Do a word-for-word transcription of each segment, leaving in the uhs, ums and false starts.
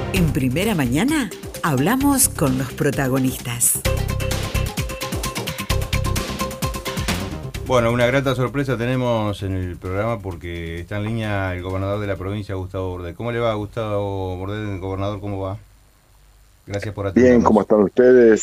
En Primera Mañana hablamos con los protagonistas. Bueno, una grata sorpresa tenemos en el programa porque está en línea el gobernador de la provincia, Gustavo Bordel. ¿Cómo le va, Gustavo Bordel, gobernador? ¿Cómo va? Gracias por atendernos. Bien, ¿cómo están ustedes?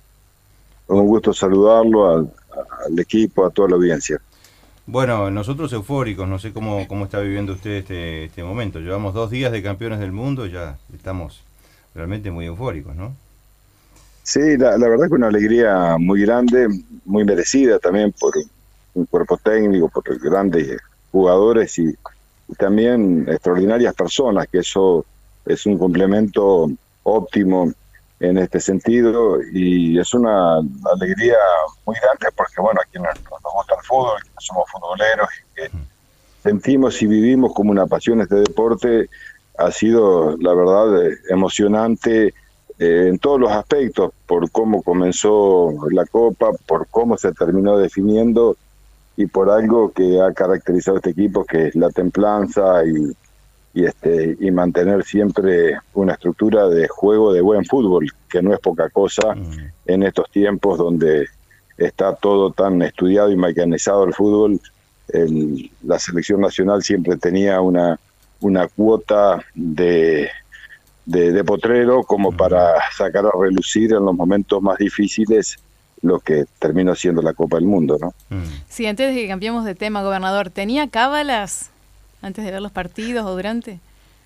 Un gusto saludarlo al, al equipo, a toda la audiencia. Bueno, nosotros eufóricos, no sé cómo, cómo está viviendo usted este, este momento. Llevamos dos días de campeones del mundo y ya estamos realmente muy eufóricos, ¿no? Sí, la, la verdad que una alegría muy grande, muy merecida también por un cuerpo técnico, por grandes jugadores y, y también extraordinarias personas, que eso es un complemento óptimo en este sentido y es una alegría muy grande porque, bueno, a quienes nos gusta el fútbol, que somos futboleros y que sentimos y vivimos como una pasión este deporte, ha sido, la verdad, emocionante eh, en todos los aspectos, por cómo comenzó la Copa, por cómo se terminó definiendo y por algo que ha caracterizado a este equipo, que es la templanza y y este y mantener siempre una estructura de juego de buen fútbol, que no es poca cosa mm. en estos tiempos donde está todo tan estudiado y mecanizado el fútbol. El, la selección nacional siempre tenía una una cuota de, de, de potrero como mm. para sacar a relucir en los momentos más difíciles lo que terminó siendo la Copa del Mundo, ¿no? Mm. Sí, antes de que cambiemos de tema, gobernador, ¿tenía cábalas antes de ver los partidos o durante?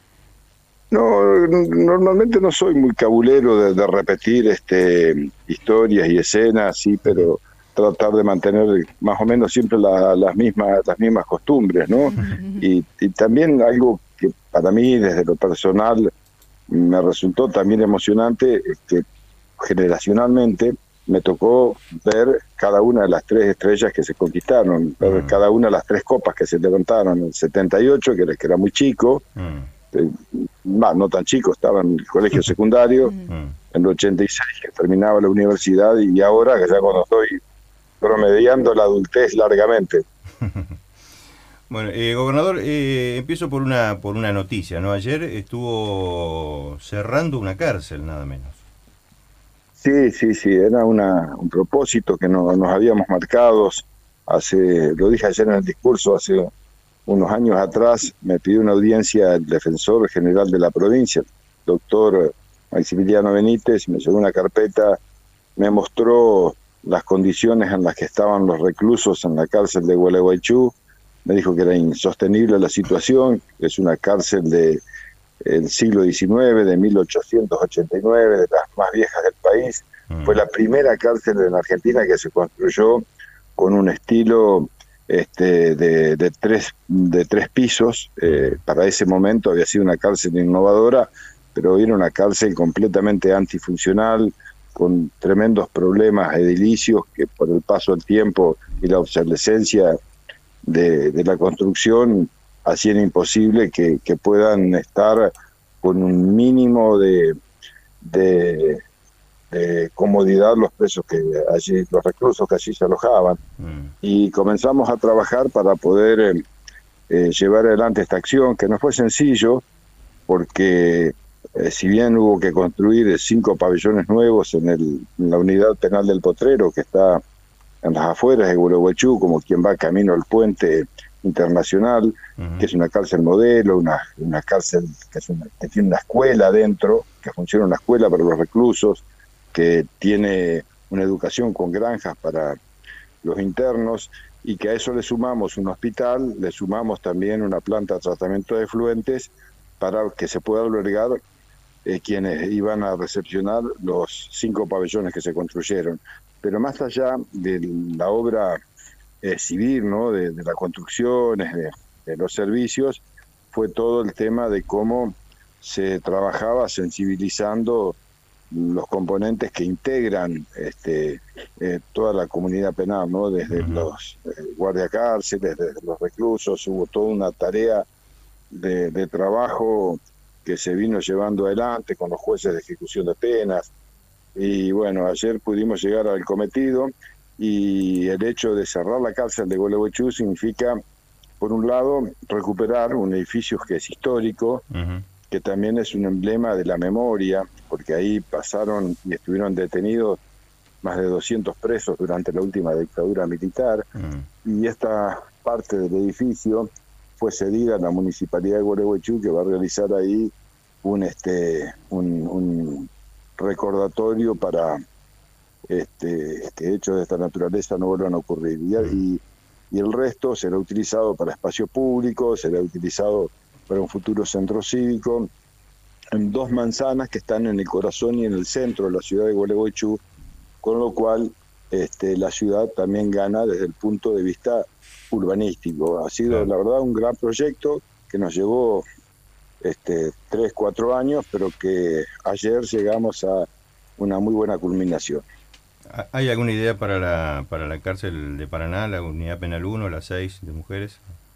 No, normalmente no soy muy cabulero de, de repetir este historias y escenas, sí, pero tratar de mantener más o menos siempre la, las mismas las mismas costumbres, ¿no? Y, y también algo que para mí desde lo personal me resultó también emocionante, es que generacionalmente me tocó ver cada una de las tres estrellas que se conquistaron, ver cada una de las tres copas que se levantaron. En el setenta y ocho, que era, que era muy chico, mm. eh, no, no tan chico, estaba en el colegio secundario, mm. en el ochenta y seis, que terminaba la universidad, y ahora, que ya cuando estoy promediando la adultez largamente. Bueno, eh, gobernador, eh, empiezo por una, por una noticia, ¿no? Ayer estuvo cerrando una cárcel, nada menos. Sí, sí, sí, era una, un propósito que no, nos habíamos marcado hace, lo dije ayer en el discurso, hace unos años atrás me pidió una audiencia el defensor general de la provincia, el doctor Maximiliano Benítez, me llevó una carpeta, me mostró las condiciones en las que estaban los reclusos en la cárcel de Gualeguaychú, me dijo que era insostenible la situación, que es una cárcel de el siglo diecinueve, de mil ochocientos ochenta y nueve, de las más viejas del país. Mm. Fue la primera cárcel en Argentina que se construyó con un estilo este, de, de, tres, de tres pisos. Eh, para ese momento había sido una cárcel innovadora, pero era una cárcel completamente antifuncional, con tremendos problemas edilicios que por el paso del tiempo y la obsolescencia de, de la construcción hacían imposible que, que puedan estar con un mínimo de, de, de comodidad los presos que allí, los reclusos que allí se alojaban. Mm. Y comenzamos a trabajar para poder eh, eh, llevar adelante esta acción, que no fue sencillo, porque eh, si bien hubo que construir cinco pabellones nuevos en, el, en la unidad penal del Potrero, que está en las afueras de Gualeguaychú, como quien va camino al puente internacional, uh-huh. que es una cárcel modelo, una, una cárcel que, es una, que tiene una escuela dentro, que funciona una escuela para los reclusos, que tiene una educación con granjas para los internos, y que a eso le sumamos un hospital, le sumamos también una planta de tratamiento de efluentes para que se pueda albergar eh, quienes iban a recepcionar los cinco pabellones que se construyeron. Pero más allá de la obra Eh, civil, ¿no? de, de las construcciones, de, de los servicios, fue todo el tema de cómo se trabajaba sensibilizando los componentes que integran este, eh, toda la comunidad penal, ¿no? Desde uh-huh. los eh, guardiacárceles, desde los reclusos, hubo toda una tarea de, de trabajo que se vino llevando adelante con los jueces de ejecución de penas, y bueno, ayer pudimos llegar al cometido. Y el hecho de cerrar la cárcel de Gualeguaychú significa, por un lado, recuperar un edificio que es histórico, uh-huh. que también es un emblema de la memoria, porque ahí pasaron y estuvieron detenidos más de doscientos presos durante la última dictadura militar, mm. y esta parte del edificio fue cedida a la Municipalidad de Gualeguaychú, que va a realizar ahí un este un, un recordatorio para este que hechos de esta naturaleza no vuelvan a ocurrir. Y, mm. y, y el resto será utilizado para espacio público, será utilizado para un futuro centro cívico, en dos manzanas que están en el corazón y en el centro de la ciudad de Gualeguaychú, con lo cual este, la ciudad también gana desde el punto de vista urbanístico. Ha sido, claro, la verdad, un gran proyecto que nos llevó este, tres, cuatro años, pero que ayer llegamos a una muy buena culminación. ¿Hay alguna idea para la, para la cárcel de Paraná, la unidad penal uno, la seis de mujeres?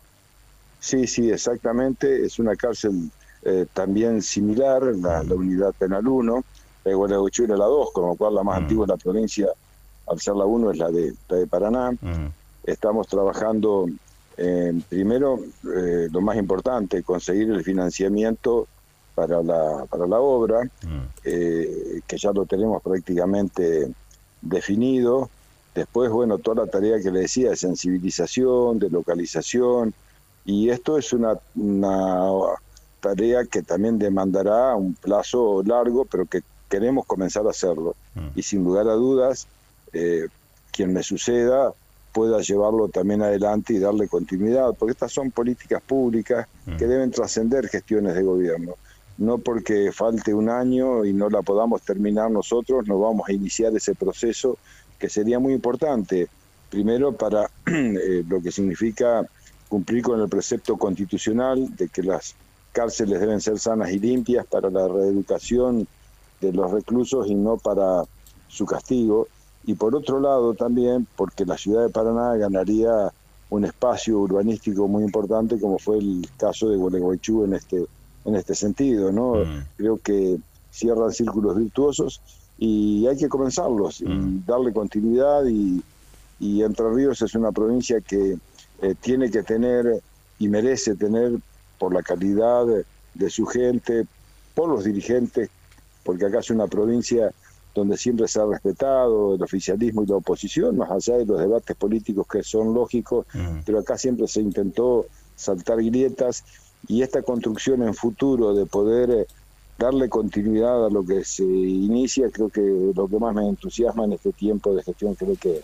Sí, sí, exactamente. Es una cárcel eh, también similar, la, la unidad penal uno. La de Gualeguaychú era la dos, con lo cual la más mm. antigua de la provincia, al ser la uno, es la de, la de Paraná. Mm. Estamos trabajando, eh, primero, eh, lo más importante, conseguir el financiamiento para la, para la obra, mm. eh, que ya lo tenemos prácticamente definido. Después, bueno, toda la tarea que le decía de sensibilización, de localización, y esto es una, una tarea que también demandará un plazo largo, pero que queremos comenzar a hacerlo. Mm. Y sin lugar a dudas, eh, quien me suceda pueda llevarlo también adelante y darle continuidad, porque estas son políticas públicas mm. que deben trascender gestiones de gobierno. No porque falte un año y no la podamos terminar nosotros, no vamos a iniciar ese proceso que sería muy importante. Primero para eh, lo que significa cumplir con el precepto constitucional de que las cárceles deben ser sanas y limpias para la reeducación de los reclusos y no para su castigo. Y por otro lado también porque la ciudad de Paraná ganaría un espacio urbanístico muy importante, como fue el caso de Gualeguaychú en este en este sentido, ¿no? Mm. Creo que cierran círculos virtuosos y hay que comenzarlos mm. y darle continuidad, y, y Entre Ríos es una provincia que eh, tiene que tener y merece tener, por la calidad de, de su gente, por los dirigentes, porque acá es una provincia donde siempre se ha respetado el oficialismo y la oposición, más allá de los debates políticos que son lógicos, mm. pero acá siempre se intentó saltar grietas, y esta construcción en futuro de poder eh, darle continuidad a lo que se inicia, creo que es lo que más me entusiasma en este tiempo de gestión que le queda.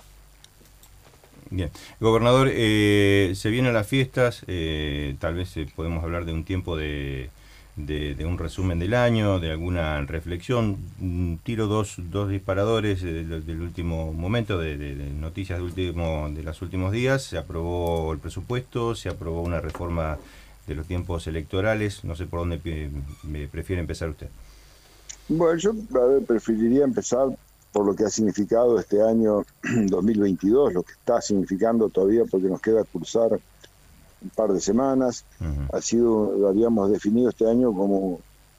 Bien. Gobernador, eh, se vienen las fiestas, eh, tal vez eh, podemos hablar de un tiempo de, de, de un resumen del año, de alguna reflexión. Tiro dos, dos disparadores eh, del, del último momento, de, de, de noticias de, último, de los últimos días. Se aprobó el presupuesto, se aprobó una reforma de los tiempos electorales. No sé por dónde me prefiere empezar usted. Bueno, yo a ver, preferiría empezar por lo que ha significado este año dos mil veintidós, lo que está significando todavía, porque nos queda cursar un par de semanas. Uh-huh. Ha sido, lo habíamos definido este año como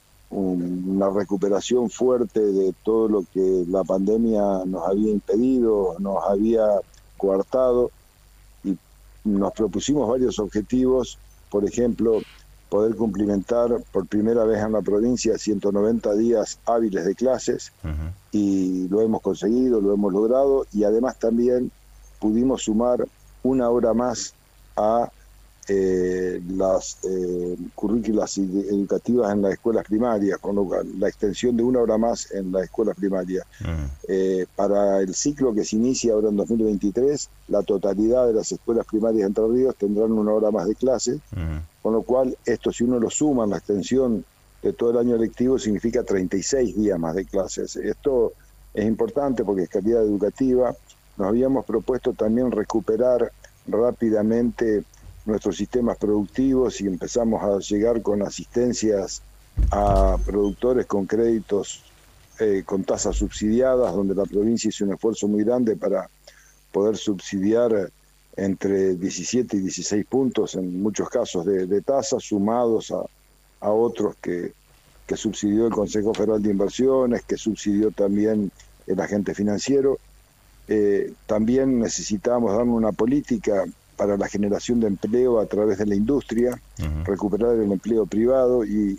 un, una recuperación fuerte de todo lo que la pandemia nos había impedido, nos había coartado, y nos propusimos varios objetivos. Por ejemplo, poder cumplimentar por primera vez en la provincia ciento noventa días hábiles de clases, uh-huh. y lo hemos conseguido, lo hemos logrado, y además también pudimos sumar una hora más a eh, las eh, currículas educativas en las escuelas primarias, con lo cual, la extensión de una hora más en la escuela primaria. Uh-huh. Eh, para el ciclo que se inicia ahora en dos mil veintitrés, la totalidad de las escuelas primarias de Entre Ríos tendrán una hora más de clase, uh-huh. con lo cual esto, si uno lo suma en la extensión de todo el año lectivo, significa treinta y seis días más de clases. Esto es importante porque es calidad educativa. Nos habíamos propuesto también recuperar rápidamente nuestros sistemas productivos, y empezamos a llegar con asistencias a productores con créditos eh, con tasas subsidiadas, donde la provincia hizo un esfuerzo muy grande para poder subsidiar entre diecisiete y dieciséis puntos en muchos casos de, de tasas, sumados a, a otros que, que subsidió el Consejo Federal de Inversiones, que subsidió también el agente financiero. Eh, también necesitamos dar una política para la generación de empleo a través de la industria, uh-huh. recuperar el empleo privado, y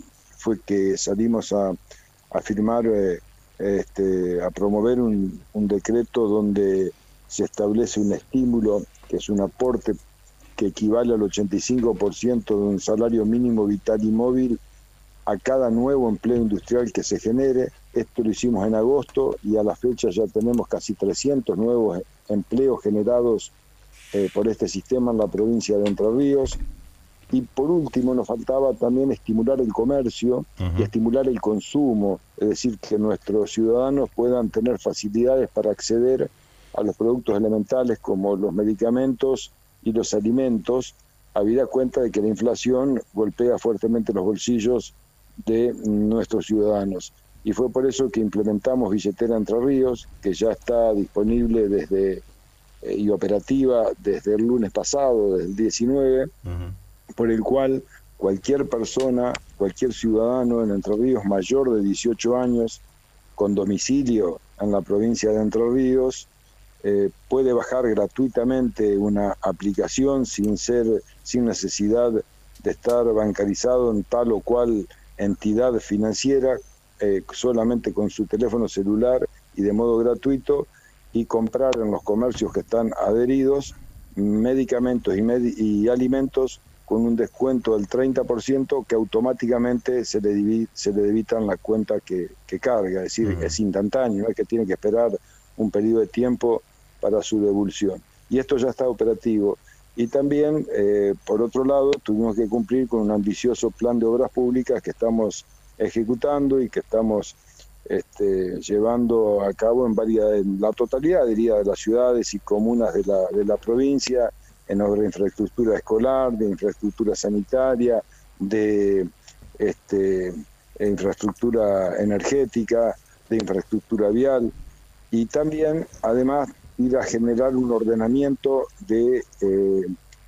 fue que salimos a, a firmar, eh, este, a promover un, un decreto donde se establece un estímulo, que es un aporte que equivale al ochenta y cinco por ciento de un salario mínimo vital y móvil a cada nuevo empleo industrial que se genere. Esto lo hicimos en agosto y a la fecha ya tenemos casi trescientos nuevos empleos generados eh, por este sistema en la provincia de Entre Ríos. Y por último nos faltaba también estimular el comercio uh-huh. y estimular el consumo, es decir, que nuestros ciudadanos puedan tener facilidades para acceder a los productos elementales como los medicamentos y los alimentos, habida cuenta de que la inflación golpea fuertemente los bolsillos de nuestros ciudadanos. Y fue por eso que implementamos Billetera Entre Ríos, que ya está disponible desde eh, y operativa desde el lunes pasado, desde el diecinueve, uh-huh. por el cual cualquier persona, cualquier ciudadano en Entre Ríos mayor de dieciocho años, con domicilio en la provincia de Entre Ríos, eh, puede bajar gratuitamente una aplicación sin ser, sin necesidad de estar bancarizado en tal o cual entidad financiera, eh, solamente con su teléfono celular y de modo gratuito, y comprar en los comercios que están adheridos medicamentos y, med- y alimentos con un descuento del treinta por ciento que automáticamente se le, divi- se le debita en la cuenta que, que carga, es decir, uh-huh. es instantáneo, no es que tiene que esperar un periodo de tiempo para su devolución. Y esto ya está operativo. Y también, eh, por otro lado, tuvimos que cumplir con un ambicioso plan de obras públicas que estamos ejecutando y que estamos este, llevando a cabo en varias, en la totalidad, diría, de las ciudades y comunas de la, de la provincia, en obra de infraestructura escolar, de infraestructura sanitaria, de este, infraestructura energética, de infraestructura vial, y también, además, ir a generar un ordenamiento de eh,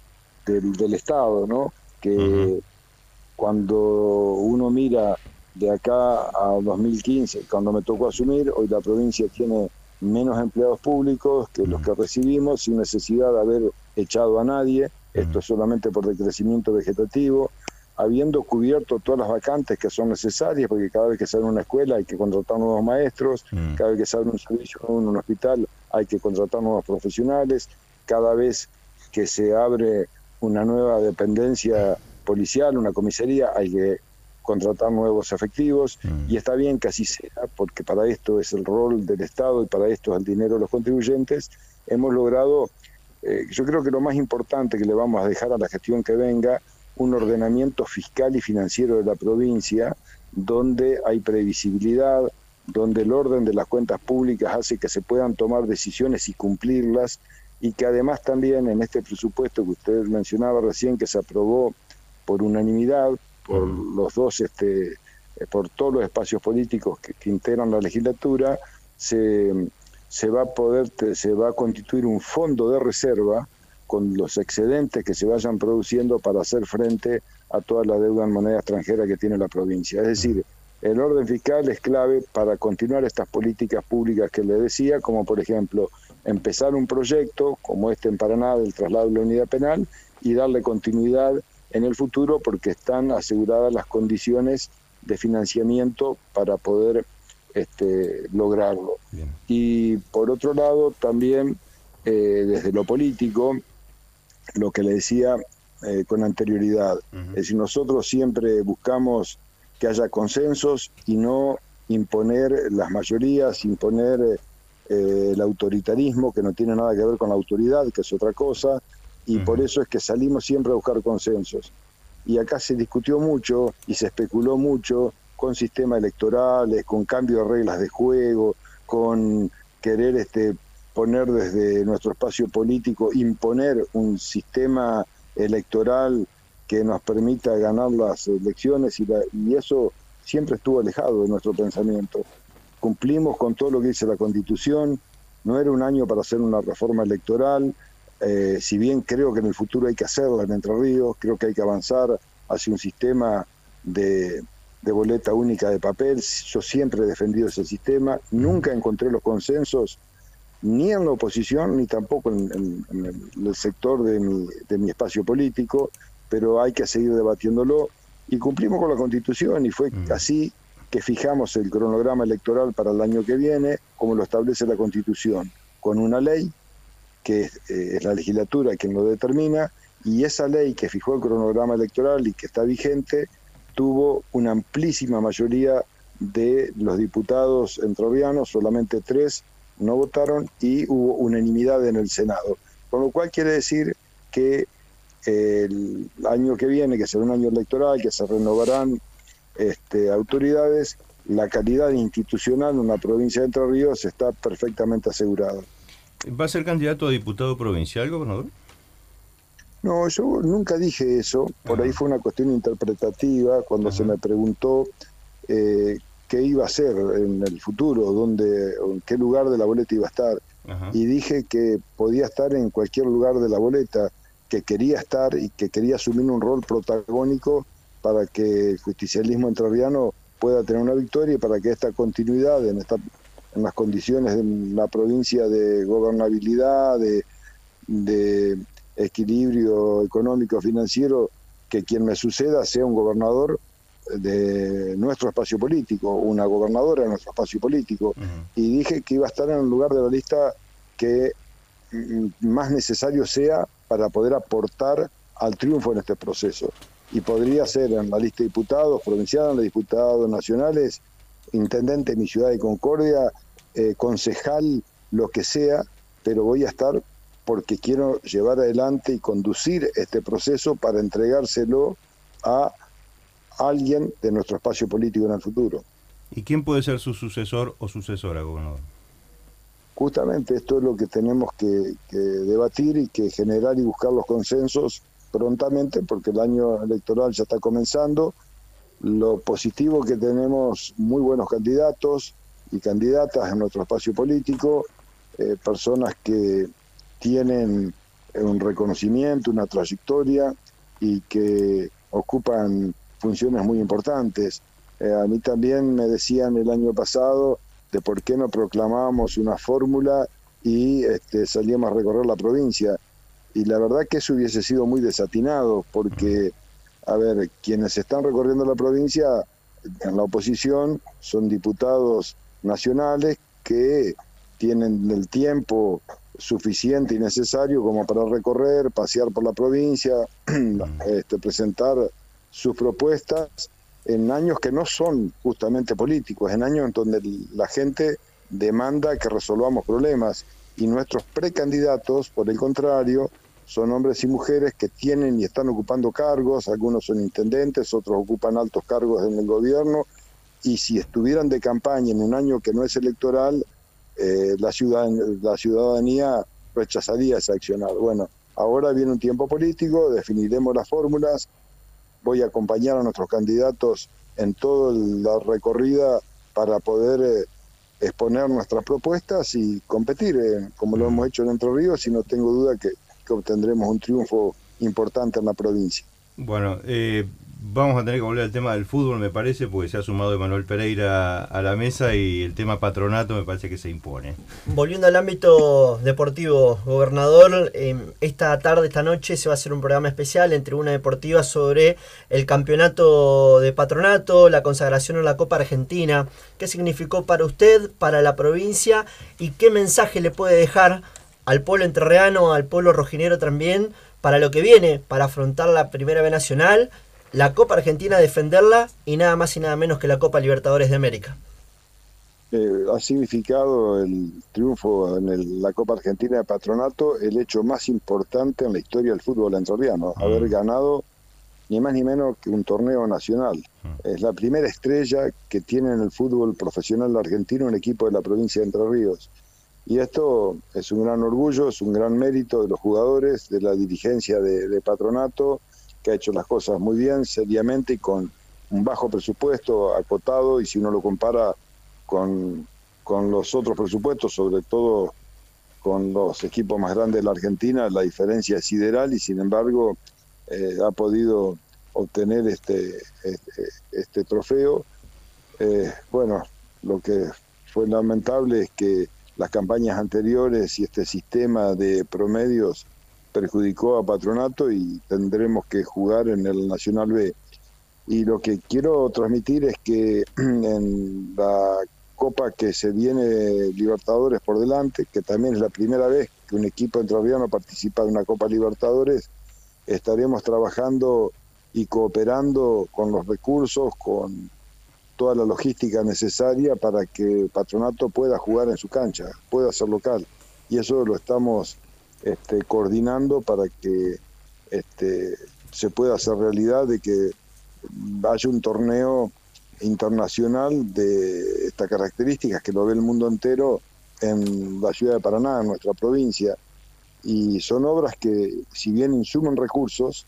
del, del Estado, ¿no? Que uh-huh. cuando uno mira de acá a dos mil quince, cuando me tocó asumir, hoy la provincia tiene menos empleados públicos que uh-huh. los que recibimos, sin necesidad de haber echado a nadie, uh-huh. esto es solamente por decrecimiento vegetativo, habiendo cubierto todas las vacantes que son necesarias, porque cada vez que se abre una escuela hay que contratar nuevos maestros, uh-huh. cada vez que se abre un servicio en un hospital hay que contratar nuevos profesionales, cada vez que se abre una nueva dependencia policial, una comisaría, hay que contratar nuevos efectivos, mm. y está bien que así sea, porque para esto es el rol del Estado y para esto es el dinero de los contribuyentes. Hemos logrado, eh, yo creo que lo más importante que le vamos a dejar a la gestión que venga, un ordenamiento fiscal y financiero de la provincia, donde hay previsibilidad, donde el orden de las cuentas públicas hace que se puedan tomar decisiones y cumplirlas, y que además también en este presupuesto que usted mencionaba recién, que se aprobó por unanimidad, por uh-huh. los dos, este, por todos los espacios políticos que, que integran la legislatura, se, se va a poder, se va a constituir un fondo de reserva con los excedentes que se vayan produciendo para hacer frente a toda la deuda en moneda extranjera que tiene la provincia. Es decir, el orden fiscal es clave para continuar estas políticas públicas que le decía, como por ejemplo empezar un proyecto como este en Paraná del traslado de la unidad penal y darle continuidad en el futuro, porque están aseguradas las condiciones de financiamiento para poder este, lograrlo. Bien. Y por otro lado también eh, desde lo político, lo que le decía eh, con anterioridad, uh-huh. es decir, nosotros siempre buscamos que haya consensos y no imponer las mayorías, imponer eh, el autoritarismo, que no tiene nada que ver con la autoridad, que es otra cosa, y uh-huh. por eso es que salimos siempre a buscar consensos. Y acá se discutió mucho y se especuló mucho con sistemas electorales, con cambio de reglas de juego, con querer este, poner desde nuestro espacio político, imponer un sistema electoral que nos permita ganar las elecciones, y, la, y eso siempre estuvo alejado de nuestro pensamiento. Cumplimos con todo lo que dice la Constitución, no era un año para hacer una reforma electoral, eh, si bien creo que en el futuro hay que hacerla en Entre Ríos, creo que hay que avanzar hacia un sistema de, de boleta única de papel. Yo siempre he defendido ese sistema, nunca encontré los consensos ni en la oposición ni tampoco en, en, en, el, en el sector de mi, de mi espacio político, pero hay que seguir debatiéndolo. y cumplimos con la Constitución, y fue mm. así que fijamos el cronograma electoral para el año que viene, como lo establece la Constitución, con una ley que es, eh, es la legislatura quien lo determina, y esa ley que fijó el cronograma electoral y que está vigente, tuvo una amplísima mayoría de los diputados entrerrianos, solamente tres no votaron, y hubo unanimidad en el Senado. Con lo cual quiere decir que el año que viene, que será un año electoral, que se renovarán este, autoridades, la calidad institucional en la provincia de Entre Ríos está perfectamente asegurada. ¿Va a ser candidato a diputado provincial, gobernador? No, yo nunca dije eso, por ahí fue una cuestión interpretativa cuando Ajá. se me preguntó eh, qué iba a hacer en el futuro, dónde, en qué lugar de la boleta iba a estar. Ajá. Y dije que podía estar en cualquier lugar de la boleta, que quería estar y que quería asumir un rol protagónico para que el justicialismo entrerriano pueda tener una victoria y para que esta continuidad en, esta, en las condiciones de la provincia de gobernabilidad, de, de equilibrio económico financiero, que quien me suceda sea un gobernador de nuestro espacio político, una gobernadora de nuestro espacio político. Uh-huh. Y dije que iba a estar en el lugar de la lista que más necesario sea para poder aportar al triunfo en este proceso. Y podría ser en la lista de diputados provinciales, diputados nacionales, intendente de mi ciudad de Concordia, eh, concejal, lo que sea, pero voy a estar porque quiero llevar adelante y conducir este proceso para entregárselo a alguien de nuestro espacio político en el futuro. ¿Y quién puede ser su sucesor o sucesora, gobernador? Justamente esto es lo que tenemos que, que debatir y que generar y buscar los consensos prontamente, porque el año electoral ya está comenzando. Lo positivo que tenemos muy buenos candidatos y candidatas en nuestro espacio político, eh, personas que tienen un reconocimiento, una trayectoria y que ocupan funciones muy importantes. Eh, a mí también me decían el año pasado de por qué no proclamábamos una fórmula y este, salíamos a recorrer la provincia. Y la verdad que eso hubiese sido muy desatinado, porque, a ver, quienes están recorriendo la provincia en la oposición son diputados nacionales que tienen el tiempo suficiente y necesario como para recorrer, pasear por la provincia, este, presentar sus propuestas en años que no son justamente políticos, en años en donde la gente demanda que resolvamos problemas, y nuestros precandidatos, por el contrario, son hombres y mujeres que tienen y están ocupando cargos, algunos son intendentes, otros ocupan altos cargos en el gobierno, y si estuvieran de campaña en un año que no es electoral, eh, la, ciudadan- la ciudadanía rechazaría ese accionar. Bueno, ahora viene un tiempo político, definiremos las fórmulas, voy a acompañar a nuestros candidatos en toda la recorrida para poder eh, exponer nuestras propuestas y competir, eh, como lo hemos hecho en Entre Ríos, y no tengo duda que, que obtendremos un triunfo importante en la provincia. Bueno, eh, vamos a tener que volver al tema del fútbol, me parece, porque se ha sumado Emanuel Pereira a la mesa y el tema patronato me parece que se impone. Volviendo al ámbito deportivo, gobernador, eh, esta tarde, esta noche, se va a hacer un programa especial en Tribuna Deportiva sobre el campeonato de patronato, la consagración en la Copa Argentina. ¿Qué significó para usted, para la provincia, y qué mensaje le puede dejar al pueblo entrerriano, al pueblo rojinegro también, para lo que viene, para afrontar la Primera B Nacional, la Copa Argentina, defenderla, y nada más y nada menos que la Copa Libertadores de América? Eh, ha significado el triunfo en el, la Copa Argentina de Patronato el hecho más importante en la historia del fútbol entrerriano, mm. haber ganado ni más ni menos que un torneo nacional. Mm. Es la primera estrella que tiene en el fútbol profesional argentino un equipo de la provincia de Entre Ríos. Y esto es un gran orgullo, es un gran mérito de los jugadores, de la dirigencia de, de Patronato, que ha hecho las cosas muy bien, seriamente y con un bajo presupuesto, acotado, y si uno lo compara con, con los otros presupuestos, sobre todo con los equipos más grandes de la Argentina, la diferencia es sideral, y sin embargo eh, ha podido obtener este, este, este trofeo. Eh, bueno, lo que fue lamentable es que las campañas anteriores y este sistema de promedios perjudicó a Patronato y tendremos que jugar en el Nacional B. y lo que quiero transmitir es que en la Copa que se viene Libertadores por delante, que también es la primera vez que un equipo entrerriano participa en una Copa Libertadores, estaremos trabajando y cooperando con los recursos, con toda la logística necesaria para que Patronato pueda jugar en su cancha, pueda ser local. Y eso lo estamos este, coordinando para que este, se pueda hacer realidad de que haya un torneo internacional de estas características que lo ve el mundo entero en la ciudad de Paraná, en nuestra provincia. Y son obras que, si bien insumen recursos,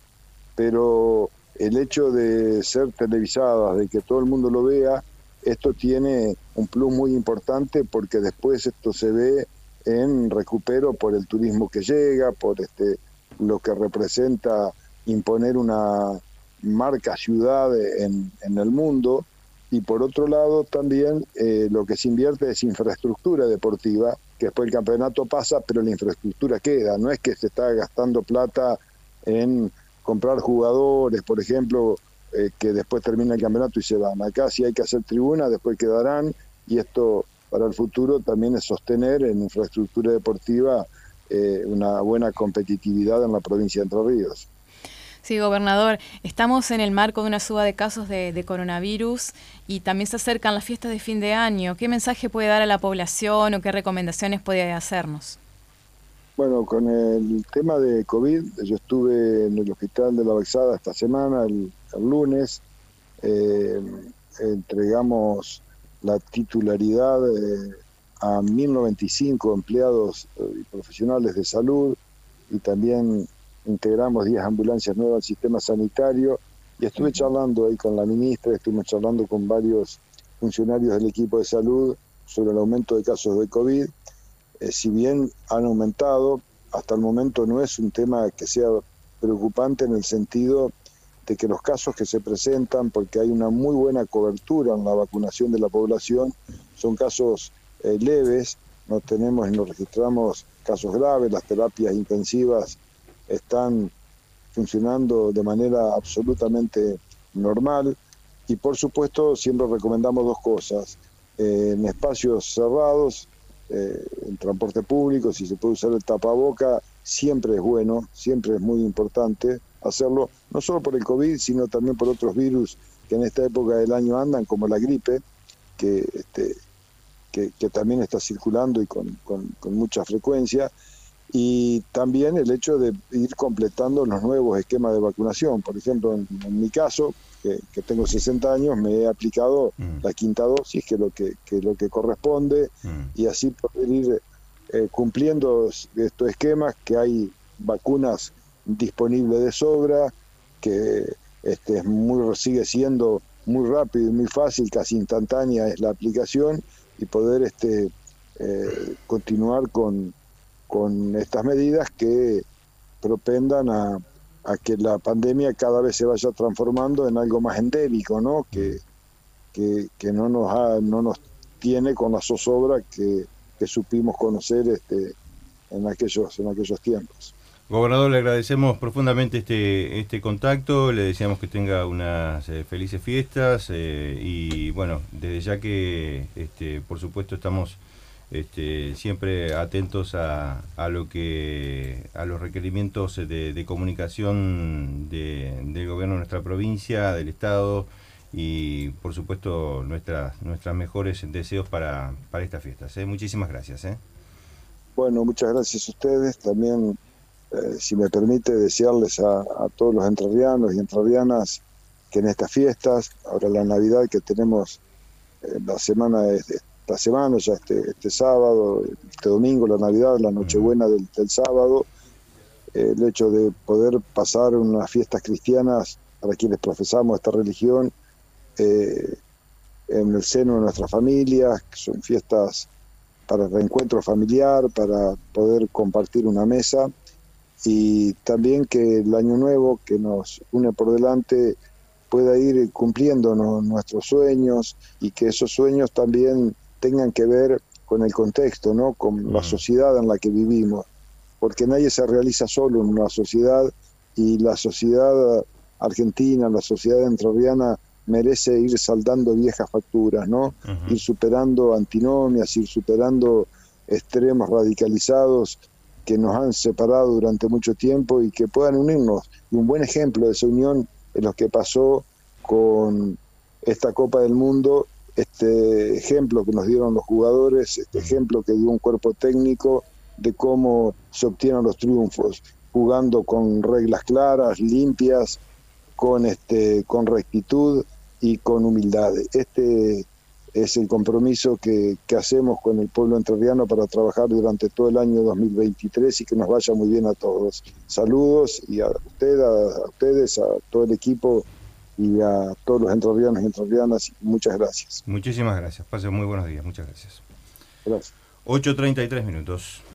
pero el hecho de ser televisadas, de que todo el mundo lo vea, esto tiene un plus muy importante, porque después esto se ve en recupero por el turismo que llega, por este lo que representa imponer una marca ciudad en, en el mundo, y por otro lado también eh, lo que se invierte es infraestructura deportiva, que después el campeonato pasa, pero la infraestructura queda, no es que se está gastando plata en comprar jugadores, por ejemplo, eh, que después termina el campeonato y se van. Acá sí hay que hacer tribuna, después quedarán, y esto para el futuro también es sostener en infraestructura deportiva eh, una buena competitividad en la provincia de Entre Ríos. Sí, gobernador, estamos en el marco de una suba de casos de, de coronavirus y también se acercan las fiestas de fin de año. ¿Qué mensaje puede dar a la población o qué recomendaciones puede hacernos? Bueno, con el tema de COVID, yo estuve en el hospital de La Vexada esta semana, el, el lunes, eh, entregamos la titularidad eh, a mil noventa y cinco empleados y eh, profesionales de salud, y también integramos diez ambulancias nuevas al sistema sanitario, y estuve charlando ahí con la ministra, estuvimos charlando con varios funcionarios del equipo de salud sobre el aumento de casos de COVID. Eh, si bien han aumentado, hasta el momento no es un tema que sea preocupante en el sentido de que los casos que se presentan, porque hay una muy buena cobertura en la vacunación de la población, son casos eh, leves, no tenemos y no registramos casos graves, las terapias intensivas están funcionando de manera absolutamente normal, y por supuesto siempre recomendamos dos cosas: eh, en espacios cerrados, eh, en transporte público, si se puede usar el tapaboca, siempre es bueno, siempre es muy importante hacerlo, no solo por el COVID, sino también por otros virus que en esta época del año andan, como la gripe, que, este, que, que también está circulando y con, con, con mucha frecuencia. Y también el hecho de ir completando los nuevos esquemas de vacunación. Por ejemplo, en, en mi caso, que, que tengo sesenta años, me he aplicado mm. la quinta dosis, que es lo que, que, lo que corresponde, mm. y así poder ir eh, cumpliendo estos esquemas, que hay vacunas disponibles de sobra, que este, es muy, sigue siendo muy rápido y muy fácil, casi instantánea es la aplicación, y poder este, eh, continuar con con estas medidas que propendan a, a que la pandemia cada vez se vaya transformando en algo más endémico, ¿no? Que, que, que no nos ha, no nos tiene con la zozobra que, que supimos conocer este, en aquellos, en aquellos tiempos. Gobernador, le agradecemos profundamente este, este contacto, le deseamos que tenga unas eh, felices fiestas eh, y bueno, desde ya que este, por supuesto estamos Este, siempre atentos a, a lo que a los requerimientos de, de comunicación de, del gobierno de nuestra provincia, del estado, y por supuesto nuestras nuestras mejores deseos para, para estas fiestas. ¿eh? Muchísimas gracias. ¿eh? Bueno, muchas gracias a ustedes. También, eh, si me permite, desearles a, a todos los entrerrianos y entrerrianas que en estas fiestas, ahora la Navidad que tenemos eh, la semana de, de la semana, ya este, este sábado, este domingo, la Navidad, la Nochebuena del, del sábado, eh, el hecho de poder pasar unas fiestas cristianas para quienes profesamos esta religión eh, en el seno de nuestras familias, que son fiestas para el reencuentro familiar, para poder compartir una mesa, y también que el año nuevo que nos une por delante pueda ir cumpliendo ¿no? nuestros sueños, y que esos sueños también tengan que ver con el contexto, ¿no? Con uh-huh. la sociedad en la que vivimos, porque nadie se realiza solo en una sociedad, y la sociedad argentina, la sociedad entrerriana merece ir saldando viejas facturas, ¿no? Uh-huh. Ir superando antinomias, ir superando extremos radicalizados que nos han separado durante mucho tiempo y que puedan unirnos. Y un buen ejemplo de esa unión es lo que pasó con esta Copa del Mundo, este ejemplo que nos dieron los jugadores, este ejemplo que dio un cuerpo técnico de cómo se obtienen los triunfos, jugando con reglas claras, limpias, con este con rectitud y con humildad. Este es el compromiso que, que hacemos con el pueblo entrerriano para trabajar durante todo el año dos mil veintitrés y que nos vaya muy bien a todos. Saludos y a usted, a, a ustedes, a todo el equipo y a todos los entrerrianos y entrerrianas. Muchas gracias. Muchísimas gracias. Pasen muy buenos días. Muchas gracias. Gracias. ocho treinta y tres minutos.